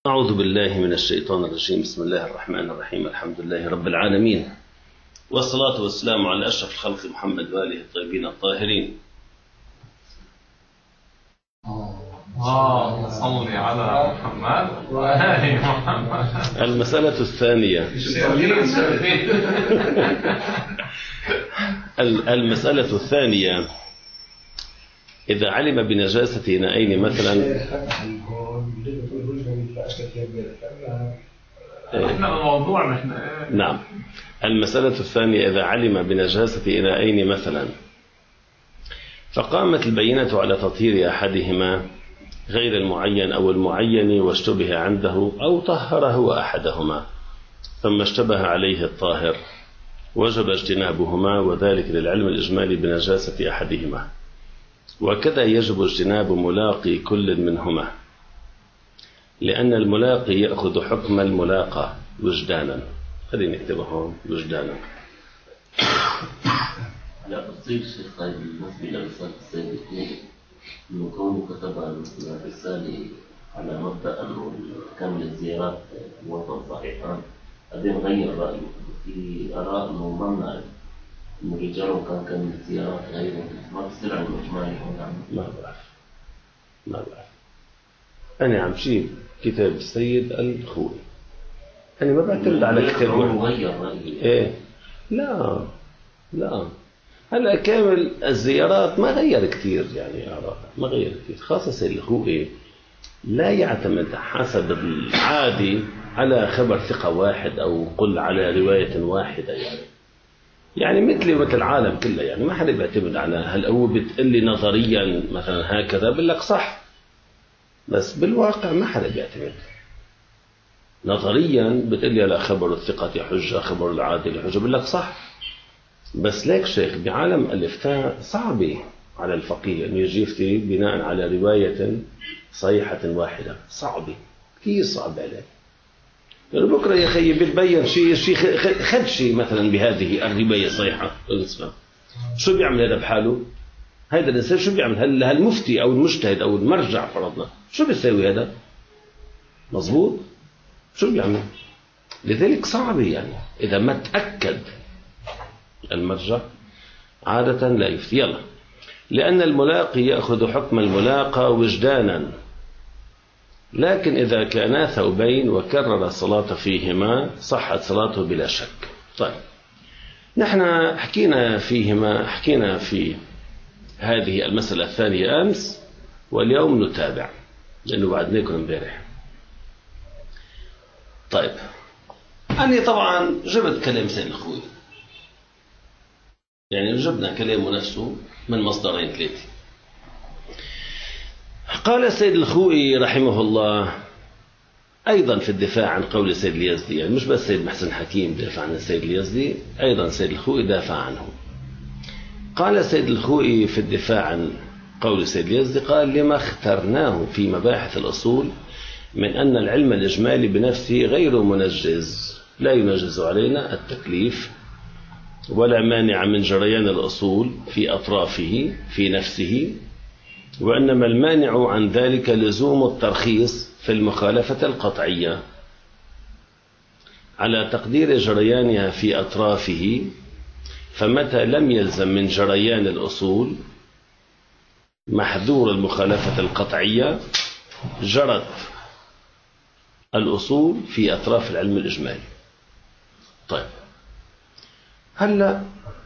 أعوذ بالله من الشيطان الرجيم. بسم الله الرحمن الرحيم. الحمد لله رب العالمين، والصلاة والسلام على أشرف الخلق محمد وآله الطيبين الطاهرين. صل على محمد وآل محمد. المسألة الثانية المسألة الثانية إذا علم بنجاسة إناءين مثلا. نعم. المسألة الثانية إذا علم بنجاسة إناءين مثلا فقامت البينة على تطهير أحدهما غير المعين أو المعين واشتبه عنده أو طهره أحدهما ثم اشتبه عليه الطاهر وجب اجتنابهما، وذلك للعلم الإجمالي بنجاسة أحدهما، وكذا يجب اجتناب ملاقي كل منهما، لأن الملاقي يأخذ حكم الملاقى وجدانا. خلينا نكتبه هون وجدانا. لا تصير شيخ هذه المسألة رسالة السيد الكويت إنه كونه كتب الرسالة على مبدأ إنه كامل الزيارات وطن صحيحان، بعدين غير رأيه في آراء إنه ممنع إنه الرجال كان كامل الزيارات غيره، ما بصير عن الإجمالي هون. ما بعرف أنا عم شيل كتاب السيد الخوي، أنا ما بعتمد على كتاب غير رأيه. إيه لا هلا كامل الزيارات ما غير كثير، يعني آراء ما غير كثير، خاصة السيد الخوي لا يعتمد حسب العادي على خبر ثقة واحد أو قل على رواية واحدة، يعني مثلي ومثل العالم كله، يعني ما حدا بيعتمد على هل هو بتقول لي نظريا مثلا هكذا بقول لك صح، بس بالواقع ما حدا بيعتمد. نظريا بتقول لي لا خبر الثقة حجة، خبر العادل حجة، بقول لك صح، بس ليك شيخ بعالم الإفتاء صعبة على الفقيه أن يجي يفتي بناء على رواية صحيحة واحدة، صعبة كثير، صعب عليه. يعني بكرة يا أخي بتبين شيء خد شيء مثلا بهذه الرواية صحيحة الإسلام، شو بيعمل هذا بحاله؟ هذا الإنسان شو بيعمل؟ هل المفتي أو المجتهد أو المرجع فرضنا شو بيسوي هذا؟ مظبوط؟ شو بيعمل؟ لذلك صعبة، يعني إذا ما تأكد المرجع عادة لا يفتي. يلا، لأن الملاقي يأخذ حكم الملاقى وجدانا، لكن إذا كانا ثوبين وكرر الصلاة فيهما صحت صلاته بلا شك. طيب، نحن حكينا في هذه المسألة الثانية أمس، واليوم نتابع لأنه بعدناكم امبارح. طيب، أنا طبعا جبت كلام سيد الخوي، يعني جبنا كلامه نفسه من مصدرين ثلاثة. قال السيد الخوئي رحمه الله أيضا في الدفاع عن قول السيد اليزدي، يعني مش بس السيد محسن حكيم دافع عن السيد اليزدي، أيضا السيد الخوئي دافع عنه. قال السيد الخوئي في الدفاع عن قول السيد اليزدي، قال: لما اخترناه في مباحث الأصول من أن العلم الإجمالي بنفسه غير منجز، لا ينجز علينا التكليف ولا مانع من جريان الأصول في أطرافه في نفسه، وإنما المانع عن ذلك لزوم الترخيص في المخالفة القطعية على تقدير جريانها في أطرافه، فمتى لم يلزم من جريان الأصول محذور المخالفة القطعية جرت الأصول في أطراف العلم الإجمالي. طيب، هلأ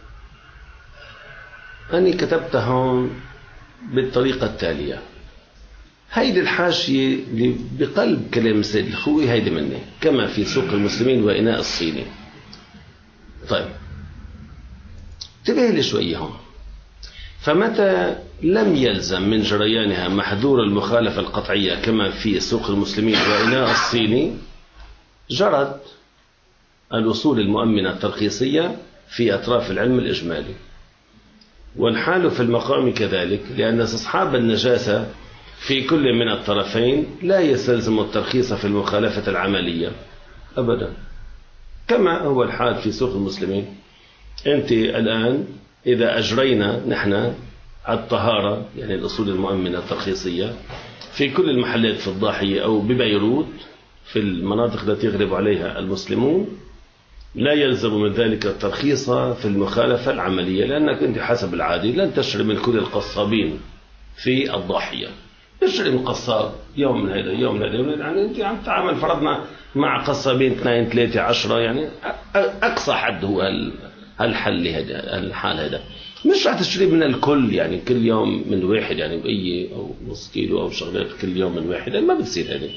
أنا كتبتها هون بالطريقة التالية. هيدي الحاشية اللي بقلب كلام السيد الخوئي هيدي مني، كما في سوق المسلمين وإناء الصيني. طيب، انتبه لي شوية هون. فمتى لم يلزم من جريانها محذور المخالفة القطعية كما في سوق المسلمين وإناء الصيني جرت الأصول المؤمنة الترخيصية في أطراف العلم الإجمالي، والحال في المقام كذلك، لأن استصحاب النجاسة في كل من الطرفين لا يستلزم الترخيص في المخالفة العملية أبدا، كما هو الحال في سوق المسلمين. أنت الآن إذا أجرينا نحن الطهارة، يعني الأصول المؤمنة الترخيصية، في كل المحلات في الضاحية أو ببيروت، في المناطق التي يغلب عليها المسلمون لا يلزم من ذلك الترخيص في المخالفة العملية، لأنك أنت حسب العادي لن تشتري من كل القصابين في الضاحية، تشتري من قصاب يوم من هذا يوم من هذا، يعني أنت عم تعمل فرضنا مع قصابين 2 3 10، يعني أقصى حد هو الحل هذا، الحال هذا. مش راح تشتري من الكل يعني كل يوم من واحد، يعني بأي أو نص كيلو أو شغلات كل يوم من واحد، يعني ما بتصير هذه.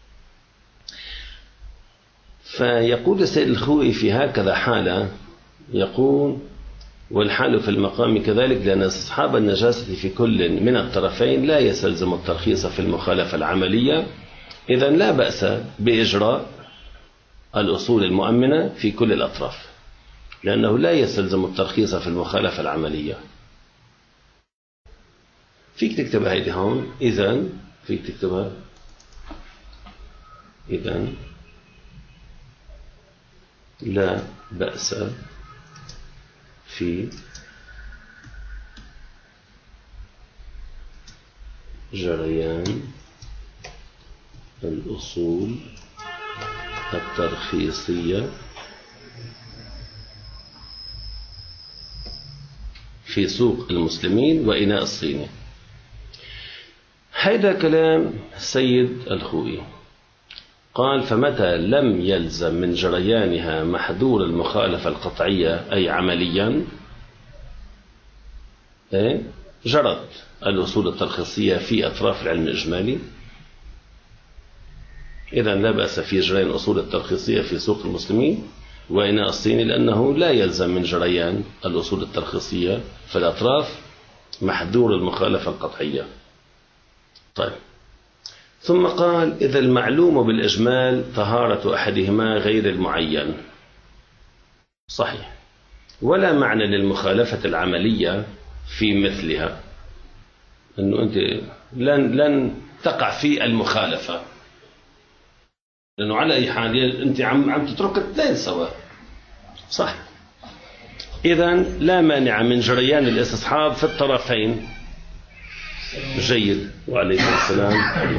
فيقول السيد الخوئي في هكذا حالة، يقول: والحال في المقام كذلك، لأن أصحاب النجاسة في كل من الطرفين لا يستلزم الترخيص في المخالفة العملية، إذن لا بأس بإجراء الأصول المؤمنة في كل الأطراف، لأنه لا يستلزم الترخيص في المخالفة العملية. فيك تكتبها هيدي هون، إذن فيك تكتبها، إذن لا بأس في جريان الأصول الترخيصية في سوق المسلمين وإناء الصيني. هذا كلام سيد الخوئي. قال: فمتى لم يلزم من جريانها محذور المخالفة القطعية أي عمليا، جرت الأصول الترخيصية في أطراف العلم الإجمالي، إذن لا بأس في جريان الأصول الترخيصية في سوق المسلمين وإناء الصيني، لأنه لا يلزم من جريان الأصول الترخيصية في الأطراف محذور المخالفة القطعية. طيب، ثم قال: إذا المعلوم بالإجمال طهارة أحدهما غير المعين، صحيح، ولا معنى للمخالفة العملية في مثلها، أنه أنت لن تقع في المخالفة، لأنه على أي حال أنت عم تترك الاثنين سوا، صح. إذن لا مانع من جريان الاستصحاب في الطرفين. جيد، وعليكم السلام.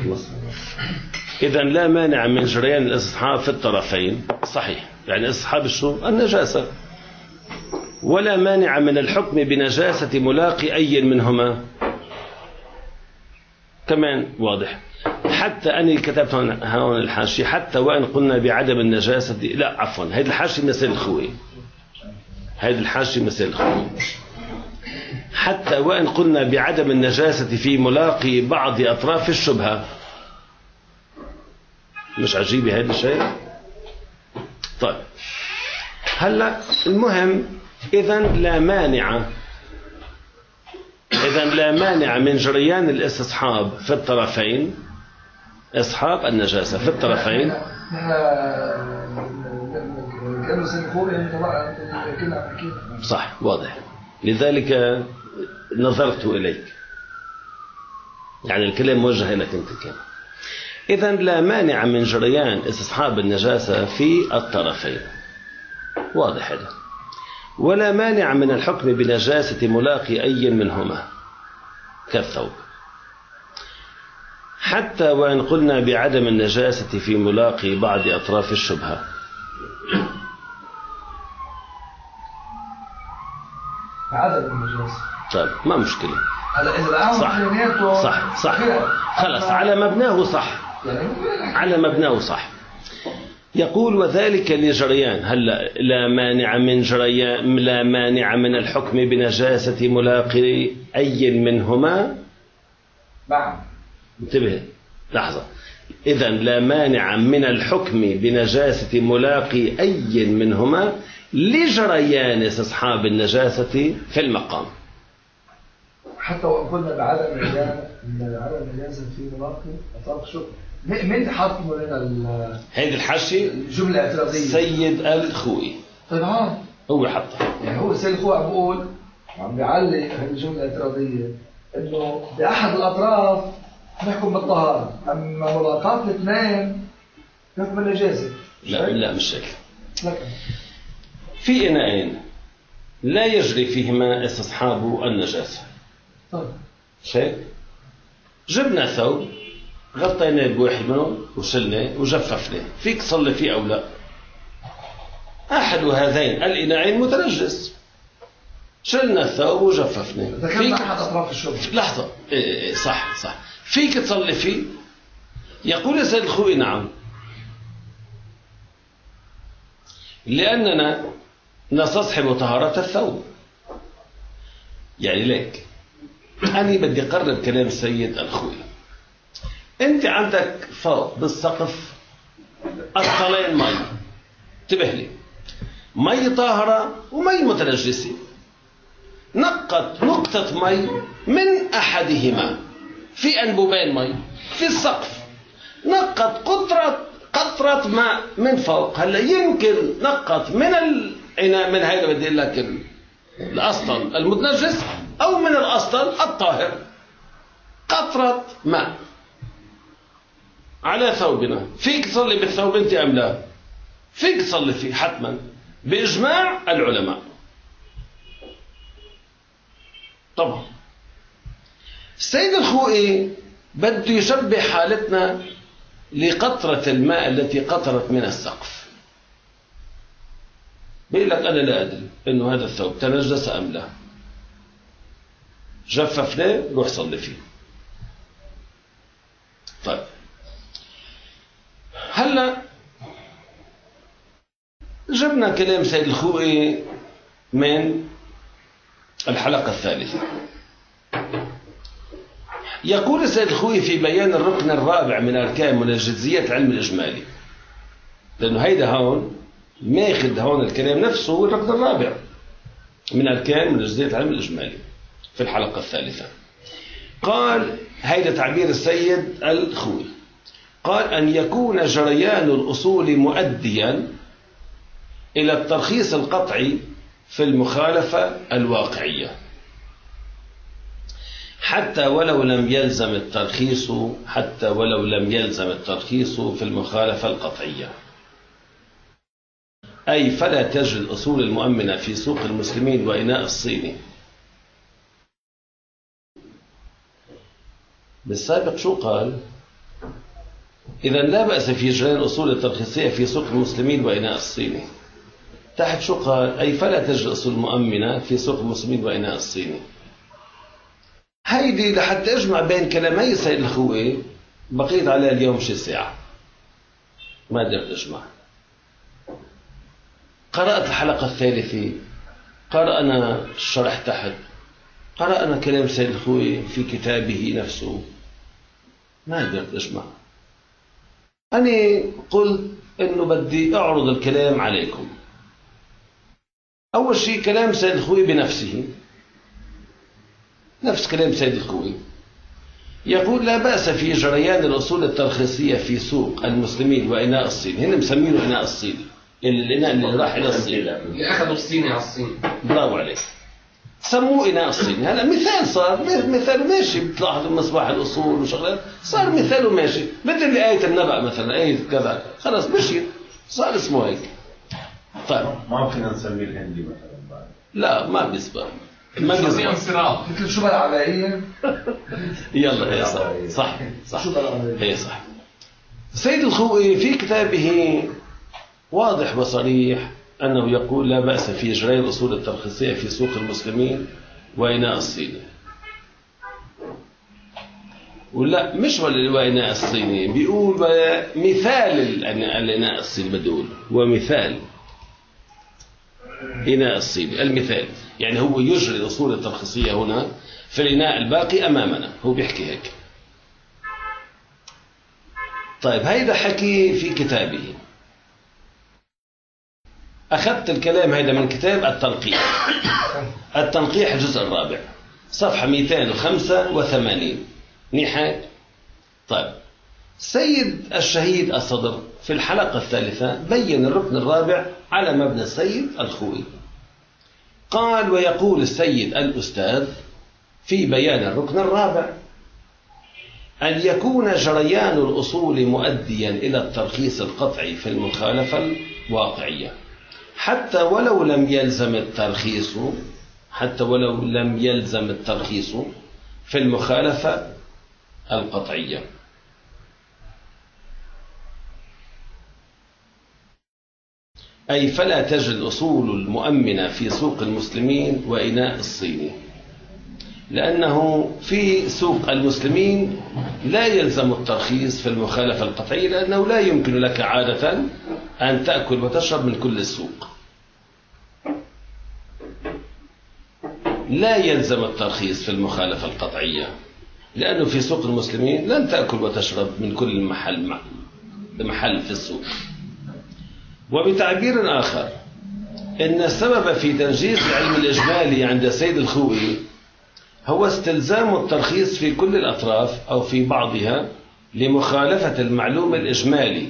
إذن لا مانع من جريان الاستصحاب في الطرفين، صحيح، يعني استصحاب الشو؟ النجاسة. ولا مانع من الحكم بنجاسة ملاقي أي منهما، كمان واضح. حتى أنا كتبت هون الحاشية: حتى وإن قلنا بعدم النجاسة، لا عفوا، هذه الحاشية مثل الخوي، هذه الحاشية مثل الخوي. حتى وإن قلنا بعدم النجاسة في ملاقي بعض أطراف الشبهة. مش عجيبة هذا الشيء؟ طيب، هلا المهم، إذن لا مانع من جريان الاستصحاب في الطرفين، اصحاب النجاسة في الطرفين. صح، واضح. لذلك نظرت إليك، يعني الكلام موجه لك أنت كان. إذن لا مانع من جريان استصحاب النجاسة في الطرفين، واضح هذا. ولا مانع من الحكم بنجاسة ملاقي أي منهما كالثوب، حتى وإن قلنا بعدم النجاسة في ملاقي بعض أطراف الشبهة. عدم النجاسة، طيب، ما مشكلة. صح خلاص، على مبناه صح، على مبناه صح. يقول: وذلك لجريان، هلا لا مانع من الحكم بنجاسة ملاقي أي منهما. نعم، انتبه لحظة. إذن لا مانع من الحكم بنجاسة ملاقي أي منهما لجريان استصحاب النجاسة في المقام. حتى وقلنا بعدم النجاسة في ملاقي أطراف الشبهة. مين حاط لنا هذه الحاشية؟ الجملة الاعتراضية سيد الخوئي. طبعا هو حطها، يعني هو سيد الخوئي عم بيقول، عم بيعلق هذه الجملة الاعتراضية إنه بأحد الأطراف نحكم بالطهارة، أما ملاقاة الاثنين نحكم بالنجاسة. لا مش هيك. لكن في إناءين لا يجري فيهما استصحاب النجاسة. طيب، شيء جبنا ثوب غطيناه بواحد منهم وشلناه وجففناه، فيك تصلي فيه أو لا؟ أحد هذين الإناعين متنجس، شلنا الثوب وجففناه. ذكرت أحد أطراف الشبهة. لحظة، صح فيك تصلي فيه؟ يقول يا سيد الخوي نعم، لأننا نستصحب طهارة الثوب. يعني ليك أنا بدي أقرب كلام سيد الخوي. أنت عندك فوق بالسقف أسطلين مي، انتبه لي، مي طاهرة ومي متنجسة. نقط نقطة مي من أحدهما في أنبوبين مي في السقف، نقط قطرة ماء من فوق. هلا يمكن نقط من الإناء، من هذا بدي أقول لك الأسطل المتنجس أو من الأسطل الطاهر، قطرة ماء على ثوبنا. فيك تصلي بالثوب أنت أم لا؟ فيك تصلي فيه حتما بإجماع العلماء. طبعا السيد الخوئي بده يشبه حالتنا لقطرة الماء التي قطرت من السقف. بيقول لك أنا لا أدري إنه هذا الثوب تنجس أم لا، جففناه روح صلي فيه. طيب هلا جبنا كلام سيد الخوئي من الحلقة الثالثة. يقول السيد الخوئي في بيان الركن الرابع من أركان منجزيات العلم الإجمالي، لأنه هيدا هون ماخذ هون الكلام نفسه الركن الرابع من أركان منجزيات العلم الإجمالي في الحلقة الثالثة. قال هيدا تعبير السيد الخوئي، قال أن يكون جريان الأصول مؤديا إلى الترخيص القطعي في المخالفة الواقعية، حتى ولو لم يلزم الترخيص في المخالفة القطعية. أي فلا تجري الأصول المؤمنة في سوق المسلمين وإناء الصيني. بالسابق شو قال؟ إذا لا بأس في جريان الأصول الترخيصية في سوق المسلمين وإناء الصيني. تحت شو قال؟ أي فلا تجري الأصول المؤمنة في سوق المسلمين وإناء الصيني. هيدي لحتى أجمع بين كلامي سيد الخوئي بقيت على اليوم شي ساعة، ما قدرت أجمع. قرأت الحلقة الثالثة، قرأنا الشرح تحت، قرأنا كلام سيد الخوئي في كتابه نفسه، ما قدرت أجمع. أنا قلت إنه بدي أعرض الكلام عليكم. أول شيء كلام سيد الخوئي بنفسه، نفس كلام سيد الخوئي، يقول لا بأس في جريان الأصول الترخيصية في سوق المسلمين وإناء الصين. هنا مسمينه إناء الصين، الإناء اللي راح إلى الصين، اللي أخذوا الصيني على الصين. برافو عليك، سموه إناء الصين. هلا مثال صار، مثال ماشي، بتلاحظوا مصباح الأصول وشغلات صار مثاله ماشي، مثل آية النبأ مثلا، آية كذا، خلاص مشي صار اسمه هيك. طيب ما فينا نسميه الهندي مثلا بعد. لا ما بيصبر، ما بيصبر. مثل شو بالعبائية. يلا هي صح هي صح. سيد الخوئي في كتابه واضح وصريح أنه يقول لا بأس في إجراء الأصول الترخيصية في سوق المسلمين وإناء الصيني. ولا مش وإناء الصيني، بيقول مثال الإناء الصيني، بدول ومثال إناء الصيني، المثال يعني هو يجري الأصول الترخيصية هنا في الإناء الباقي أمامنا، هو بيحكي هيك. طيب هيدا حكي في كتابه، أخذت الكلام هيدا من كتاب التنقيح الجزء الرابع صفحة 285 نحاية. طيب سيد الشهيد الصدر في الحلقة الثالثة بين الركن الرابع على مبنى السيد الخوئي. قال ويقول السيد الأستاذ في بيان الركن الرابع أن يكون جريان الأصول مؤديا إلى الترخيص القطعي في المخالفة الواقعية، حتى ولو لم يلزم الترخيص في المخالفة القطعية. أي فلا تجد الأصول المؤمنة في سوق المسلمين وإناء الصيني، لأنه في سوق المسلمين لا يلزم الترخيص في المخالفة القطعية، لأنه لا يمكن لك عادة أن تأكل وتشرب من كل السوق. لا يلزم الترخيص في المخالفة القطعية، لأنه في سوق المسلمين لن تأكل وتشرب من كل محل في السوق. وبتعبير آخر، إن السبب في تنجيز العلم الإجمالي عند سيد الخوئي هو استلزام الترخيص في كل الأطراف أو في بعضها لمخالفة المعلوم الإجمالي،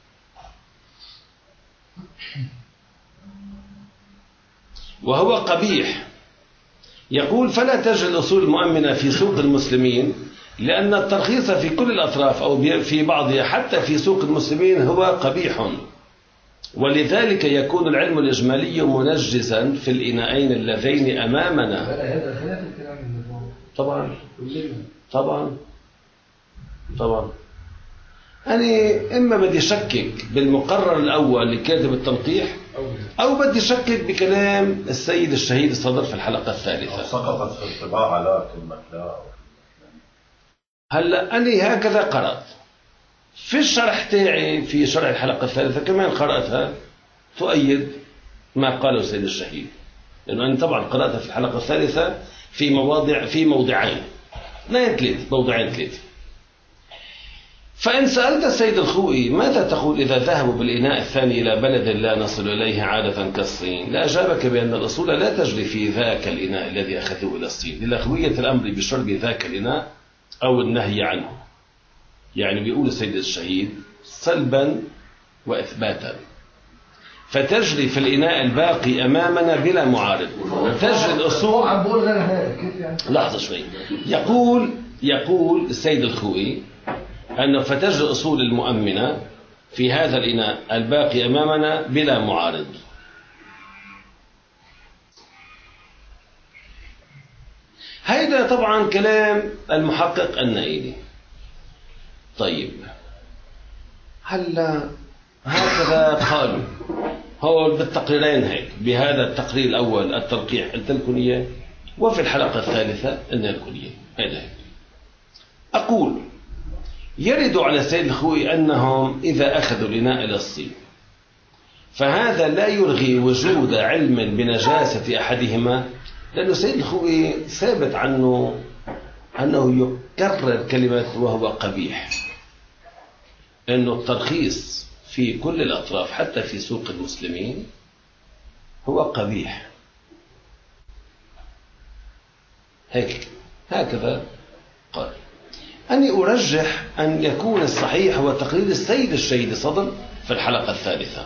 وهو قبيح. يقول فلا تجد الأصول المؤمنة في سوق المسلمين، لأن الترخيص في كل الأطراف أو في بعضها حتى في سوق المسلمين هو قبيح، ولذلك يكون العلم الإجمالي منجزا في الإناءين اللذين أمامنا. هذا خلاف الكلام اللي طبعا طبعا طبعا. أنا إما بدي شكك بالمقرر الأول لكاتب التنقيح، أو بدي شكك بكلام السيد الشهيد الصدر في الحلقة الثالثة. سقطت في الطباعة لا كلمة لا. هلا أنا هكذا قرأت في الشرح تاعي، في شرح الحلقة الثالثة كمان قرأتها تؤيد ما قاله السيد الشهيد، لأنه أنا طبعا قرأتها في الحلقة الثالثة في موضعين ثلاثة. فإن سألت السيد الخوئي ماذا تقول إذا ذهبوا بالإناء الثاني إلى بلد لا نصل إليه عادة كالصين، لأجابك بأن الأصول لا تجري في ذاك الإناء الذي أخذوه إلى الصين، للأخوية الأمر بشرب ذاك الإناء أو النهي عنه. يعني بيقول السيد الشهيد سلبا وإثباتا، فتجري في الإناء الباقي أمامنا بلا معارض. تجري الأصول عم بقول غير هيك كيف يعني؟ لحظة شوي. يقول السيد الخوئي أنه فتجري الأصول المؤمنة في هذا الإناء الباقي أمامنا بلا معارض. هيدا طبعا كلام المحقق النائلي. طيب هلا هكذا قالوا هو بالتقريرين هيك، بهذا التقرير الأول التلقيح قلت لكم إياه، وفي الحلقة الثالثة قلنا لكم إياه. هيدا هيك. أقول يرد على السيد الخوئي أنهم إذا أخذوا الإناء إلى الصين فهذا لا يلغي وجود علم بنجاسة أحدهما، لأنه السيد الخوئي ثابت عنه أنه يكرر كلمة وهو قبيح، أنه الترخيص في كل الأطراف حتى في سوق المسلمين هو قبيح. هكذا قال. أني أرجح أن يكون الصحيح هو تقرير السيد الشهيد صدر في الحلقة الثالثة،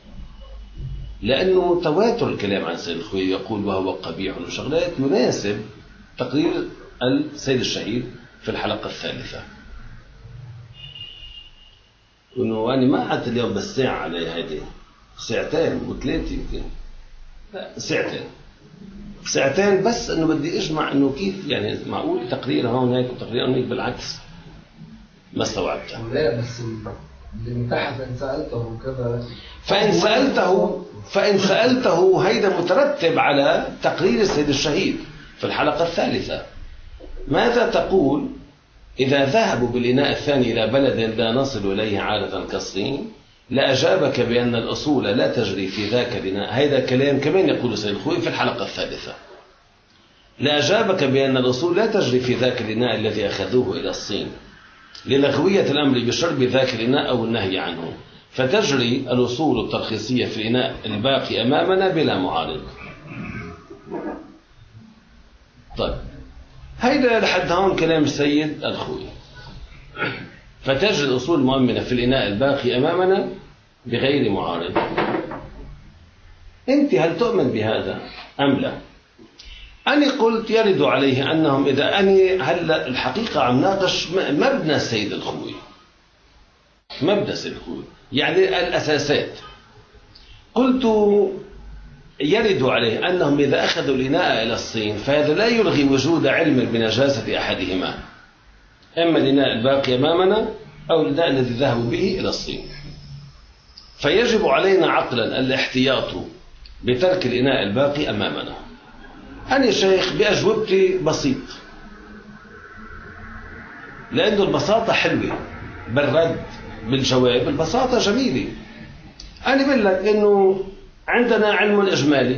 لأنه تواتر الكلام عن السيد الخوئي يقول وهو قبيح وشغلات يناسب تقرير السيد الشهيد في الحلقة الثالثة. إنه أنا ما قعدت اليوم بس ساعة على هذه، ساعتين وثلاثة يمكن، لا ساعتين بس، إنه بدي أجمع إنه كيف يعني معقول تقرير هون هيك وتقرير هون هيك، بالعكس ما استوعبتها. لا بس اللي من تحت إن سألته وكذا، فإن سألته هيدا مترتب على تقرير السيد الشهيد في الحلقة الثالثة. ماذا تقول إذا ذهبوا بالإناء الثاني إلى بلد لا نصل إليه عادة كالصين، لأجابك بأن الأصول لا تجري في ذاك الإناء. هذا كلام كمان يقول السيد الخوئي في الحلقة الثالثة. لأجابك بأن الأصول لا تجري في ذاك الإناء الذي أخذوه إلى الصين، للغوية الأمر بشرب ذاك الإناء أو النهي عنه، فتجري الأصول الترخيصية في الإناء الباقي أمامنا بلا معارض. طيب هيدا لحد هون كلام السيد الخوئي. فتجري الأصول المؤمنة في الإناء الباقي أمامنا بغير معارض. أنت هل تؤمن بهذا أم لا؟ أنا قلت يرد عليه أنهم إذا هلا الحقيقة عم ناقش مبنى السيد الخوئي، يعني الأساسات. قلت يرد عليه أنهم إذا أخذوا الإناء إلى الصين فهذا لا يلغي وجود علم بنجاسة أحدهما، إما الإناء الباقي أمامنا أو الإناء الذي ذهبوا به إلى الصين. فيجب علينا عقلا الاحتياط بترك الإناء الباقي أمامنا. أنا شيخ بأجوبتي بسيط، لأنه البساطة حلوة بالرد بالجواب، البساطة جميلة. أنا بقول لك إنه عندنا علم إجمالي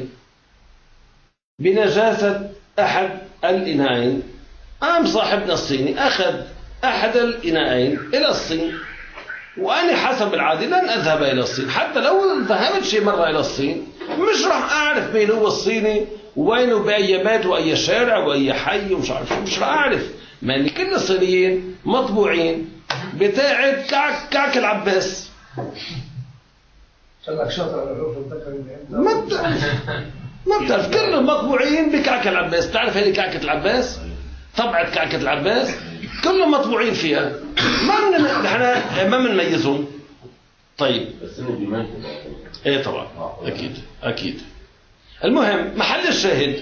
بنجاسة أحد الإناءين. قام صاحبنا الصيني أخذ أحد الإناءين إلى الصين، وأنا حسب العادة لن أذهب إلى الصين، حتى لو ذهبت شي مرة إلى الصين مش راح أعرف مين هو الصيني ووينه بأي بيت وأي شارع وأي حي ومش عارف شو، مش راح أعرف، ما إن كل الصينيين مطبوعين بتاعت كعك العباس. شلك شاطر على الحروف الذكري ما بتعرف كلهم مطبوعين بكعكة العباس. بتعرف هذه كعكة العباس؟ طبعة كعكة العباس كلهم مطبوعين فيها، ما بنميزهم. طيب بس انه بيميز. ايه طبعا اكيد. المهم محل الشاهد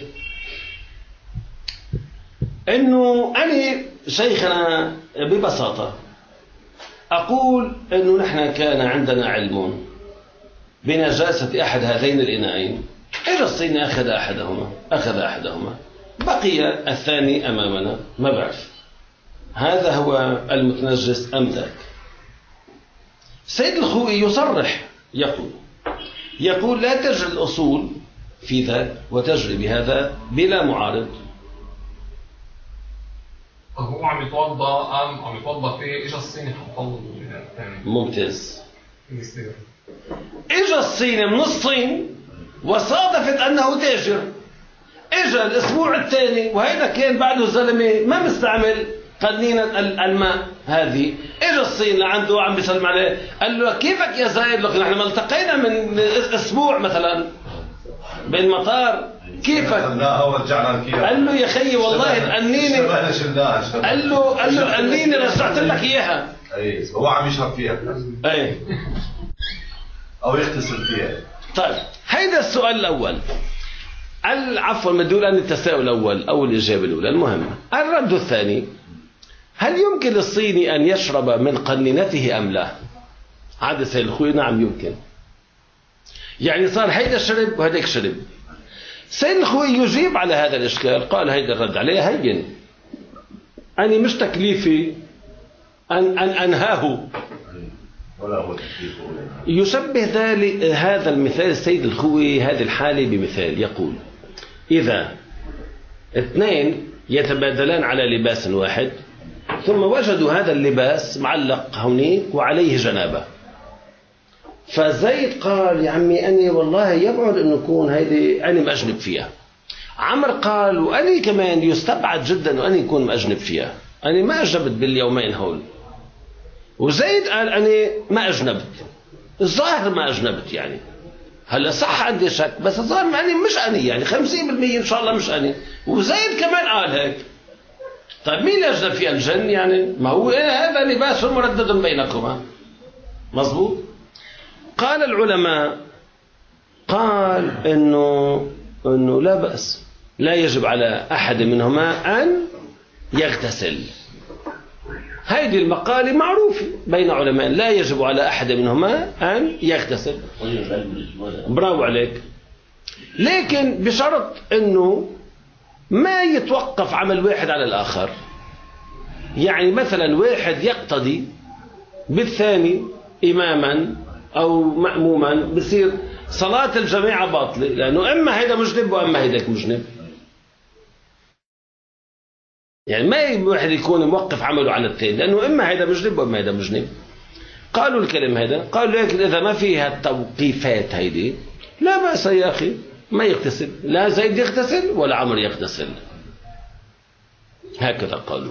انه انا شيخنا ببساطة اقول انه نحن كان عندنا علم بنجاسة احد هذين الاناءين. اجى الصيني اخذ احدهما بقي الثاني امامنا، ما بعرف هذا هو المتنجس ام ذاك. سيد الخوئي يصرح يقول لا تجري الأصول في ذاك وتجري بهذا بلا معارض. هو عم يتوضا، قام عم يتوضا فيه، اجى الصيني حطه ثاني. ممتاز. اجى الصيني من الصين وصادفت انه تاجر. اجى الاسبوع الثاني وهيدا كان بعده زلمه ما مستعمل قنينة الماء هذه. اجى الصين لعنده عم بيسلم عليه، قال له كيفك يا زايد؟ لك نحن ما التقينا من اسبوع مثلا بالمطار، كيفك؟ قال له يا خيي والله القنينة، قال له القنينة رجعت لك اياها. اي هو عم يشرب فيها اي او يغتسل فيها. طيب هيدا السؤال الاول. عفوا بدي اقول التساؤل الاول او الاجابه الاولى. المهم الرد الثاني، هل يمكن للصيني أن يشرب من قنينته أم لا؟ عاد سيد الخوي نعم يمكن. يعني صار هيدا شرب وهداك شرب. سيد الخوي يجيب على هذا الإشكال، قال هيدا الرد عليه هين، أنا مش تكليفي أن أنهاه. يشبه هذا المثال السيد الخوي هذه الحالة بمثال يقول إذا اثنين يتبادلان على لباس واحد ثم وجدوا هذا اللباس معلق هونيك وعليه جنابة، فزيد قال يا عمي أني والله يبعد أن يكون هيدي أنا مأجنب فيها. عمر قال وأني كمان يستبعد جدا وأني يكون مأجنب فيها، أنا ما أجنبت باليومين هول. وزيد قال أنا ما أجنبت، الظاهر ما أجنبت، يعني هلا صح عندي شك بس الظاهر أني مش أني، يعني 50% إن شاء الله مش أني. وزيد كمان قال هيك. طيب مين أجنب في الجن؟ يعني ما هو هذا لباس مردد بينكما، مظبوط. قال العلماء قال إنه لا بأس، لا يجب على أحد منهما أن يغتسل. هذه المقالة معروفة بين علماء، لا يجب على أحد منهما أن يغتسل. برافو عليك. لكن بشرط أنه ما يتوقف عمل واحد على الآخر. يعني مثلا واحد يقتدي بالثاني إماما أو مأموما، بصير صلاة الجماعة باطلة، لأنه إما هيدا مجنب وإما هيداك مجنب. يعني ما واحد يكون موقف عمله على الثاني، لأنه إما هيدا مجنب وإما هيدا مجنب. قالوا الكلام هذا، قالوا لكن إذا ما فيها التوقيفات هيدي لا بأس يا أخي، ما يغتسل، لا زيد يغتسل ولا عمر يغتسل، هكذا قالوا.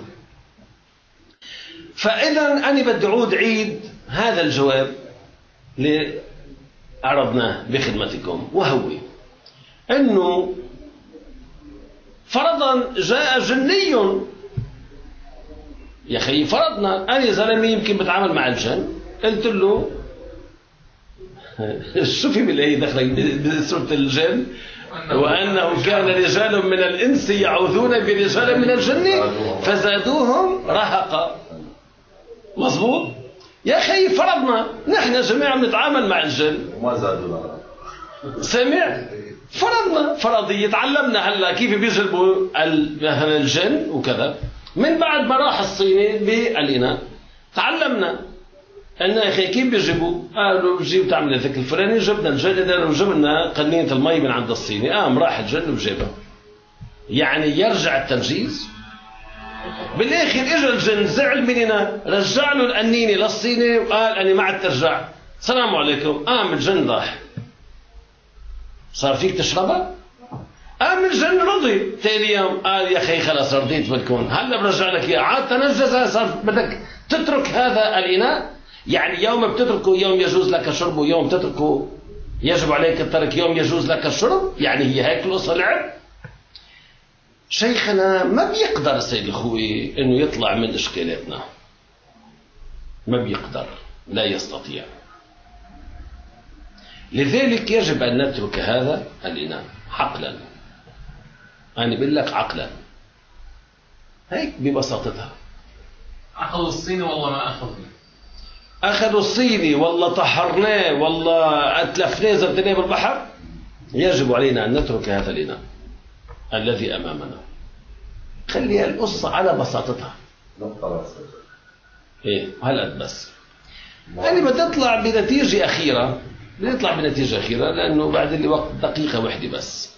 فإذا أنا بدي أعود عيد هذا الجواب اللي عرضناه بخدمتكم، وهو أنه فرضا جاء جني، يا أخي فرضنا أنا زلمي يمكن بتعامل مع الجن، قلت له شو في بالله دخلك بسورة الجن، وأنه كان رجال من الإنس يعوذون برجال من الجن فزادوهم رهقا، مظبوط. يا أخي فرضنا نحن جميعا نتعامل مع الجن وما زادوا سمع، فرضنا فرضية، تعلمنا هلا كيف بيجلبوا الجن وكذا. من بعد ما راح الصيني بالإناء تعلمنا أن يا أخي كيف بيجيبوا؟ قالوا بجيب تعمل ذاك الفلاني، جبنا الجن وجب لنا قنينة المي من عند الصيني، راح الجن وجابها. يعني يرجع التنجيز. بالآخر إجا الجن زعل مننا، رجع له القنينة للصيني وقال أنا ما عاد ترجع، السلام عليكم. الجن ضاح، صار فيك تشربها؟ الجن رضي. ثاني يوم قال يا أخي خلاص رضيت بالكون، هلا برجع لك إياه، عاد تنجزها، صار بدك تترك هذا الإناء. يعني يوم بتتركه يوم يجوز لك الشرب، ويوم تتركه يجب عليك الترك يوم يجوز لك الشرب. يعني هي هيك القصة لعب. شيخنا ما بيقدر سيد الخوي انه يطلع من اشكالاتنا، ما بيقدر، لا يستطيع. لذلك يجب ان نترك هذا الإناء عقلا. انا بقول لك عقلا، هيك ببساطتها. أخذوا الصيني والله ما أخذوا، أخذوا الصيني والله طهرناه والله أتلفناه زرتناه بالبحر. يجب علينا أن نترك هذا الإناء الذي أمامنا. خلي القصة على بساطتها. إيه هلأت بس. يعني بتطلع بنتيجة أخيرة، بنطلع بنتيجة أخيرة لأنه بعد اللي وقت دقيقة واحدة بس.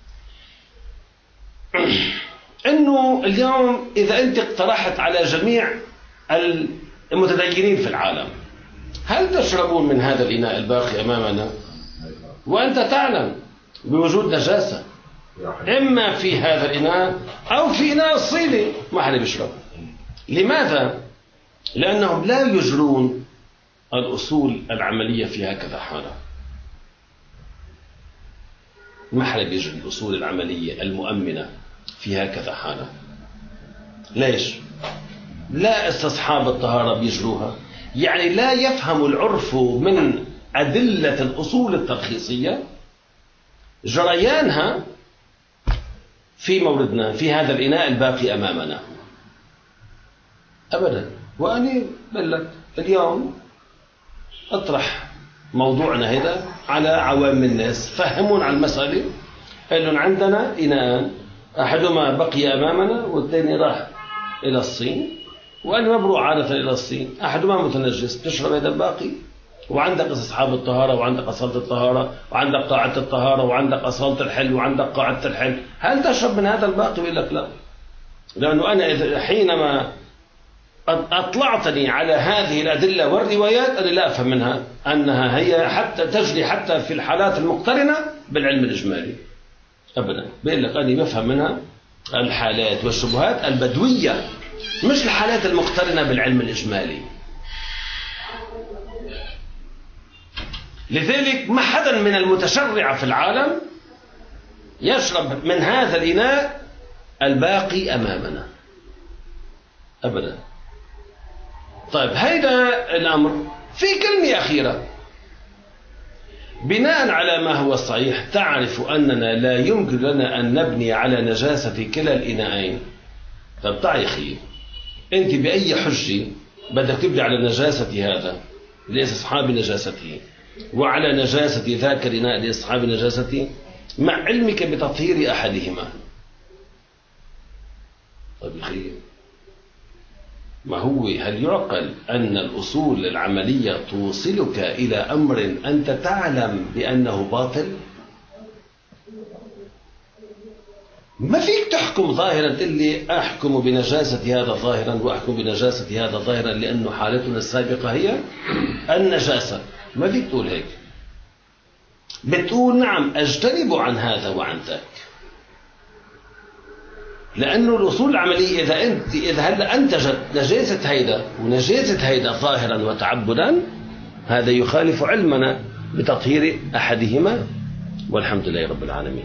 إنه اليوم إذا أنت اقترحت على جميع المتدينين في العالم هل تشربون من هذا الإناء الباقي أمامنا وأنت تعلم بوجود نجاسة إما في هذا الإناء أو في إناء الصيني، ما حدا بيشرب. لماذا؟ لأنهم لا يجرون الأصول العملية في هكذا حالة. ما حدا بيجري الأصول العملية المؤمنة في هكذا حالة. ليش؟ لا استصحاب الطهارة بيجروها، يعني لا يفهم العرف من أدلة الأصول الترخيصية جريانها في موردنا في هذا الإناء الباقي أمامنا أبدا. وأنا بقول لك اليوم أطرح موضوعنا هذا على عوام الناس، فهمون عن المسألة. قال لهم عندنا إناء أحدهما بقي أمامنا والثاني راح إلى الصين، وأنا مبروع عادة إلى الصين، أحدهما متنجس، تشرب هذا الباقي، وعندك أصحاب الطهارة وعندك أصالة الطهارة وعندك قاعدة الطهارة وعندك أصالة الحل وعندك قاعدة الحل، هل تشرب من هذا الباقي؟ يقول لك لا، لأنه أنا حينما أطلعتني على هذه الأدلة والروايات أنا لا أفهم منها أنها هي حتى تجري حتى في الحالات المقترنة بالعلم الإجمالي أبدا. بقول لك أنا بفهم منها الحالات والشبهات البدوية، مش الحالات المقترنة بالعلم الإجمالي. لذلك ما حدا من المتشرع في العالم يشرب من هذا الإناء الباقي أمامنا أبدا. طيب هيدا الأمر. في كلمة أخيرة بناء على ما هو الصحيح، تعرف أننا لا يمكن لنا أن نبني على نجاسة كلا الإناءين. طب تعي أخي، أنت بأي حجة بدك تبني على نجاسة هذا لاستصحاب نجاسته وعلى نجاسة ذاك الإناء لاستصحاب نجاسته مع علمك بتطهير أحدهما؟ طيب أخي، ما هو هل يعقل أن الأصول العملية توصلك إلى أمر أنت تعلم بأنه باطل؟ ما فيك تحكم ظاهرا تقول لي أحكم بنجاسة هذا ظاهرا وأحكم بنجاسة هذا ظاهرا لأنه حالتنا السابقة هي النجاسة. ما فيك تقول هيك. بتقول نعم أجتنب عن هذا وعن ذاك، لأنه الأصول العملية إذا هلا أنتجت نجاسة هيدا ونجاسة هيدا ظاهرا وتعبدا، هذا يخالف علمنا بتطهير أحدهما، والحمد لله رب العالمين.